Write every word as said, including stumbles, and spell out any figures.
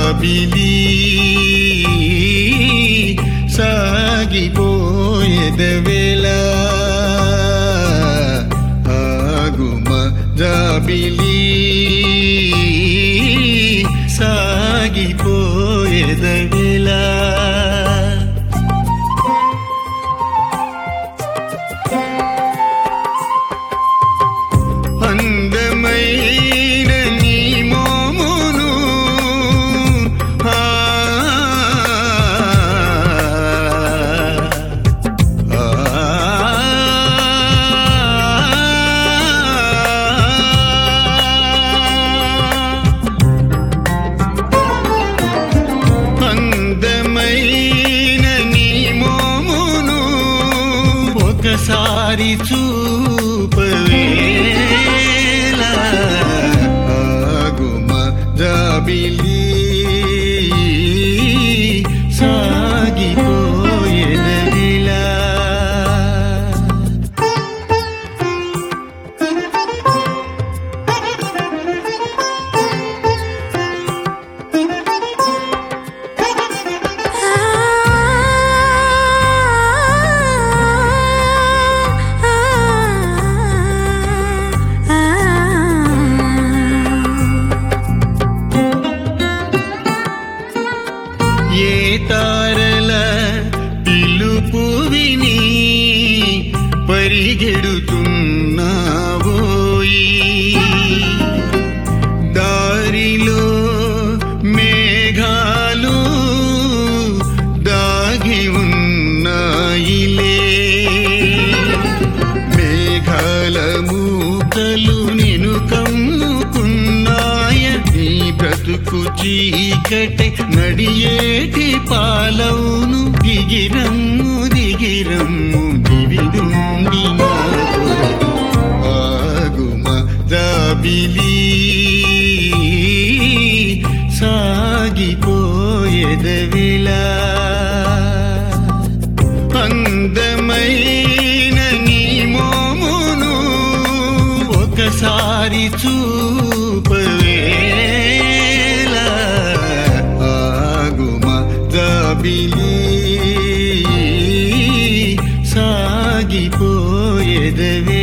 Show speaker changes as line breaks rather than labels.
జాబిలి సాగిపోయేదవేళ ఆగుమ జాబిలి సాగిపోయేదవేళ అందమైన నీ మోమును ఆ అందమైన నీ మోమును ఒకసారి చూపవే జాబిలి సాగిపోయేదవిలా ఏ తారల పిలుపు విని పరిగెడుతున్నావోయి దారిలో మేఘాలు దాగి ఉన్నాయిలే మేఘాల మూకలు నిన్ను కమ్ముకున్నాయ నీ బ్రతుకు చీకటి నడియేటి పాలవును దిగిరమ్ము దిగిరమ్ము దివిదుండి ఆగుమ జాబిలి సాగిపోయేదవిలా అందమైన నీ మోమును ఒకసారి చూపవే జాబిలి సాగిపోయేదవే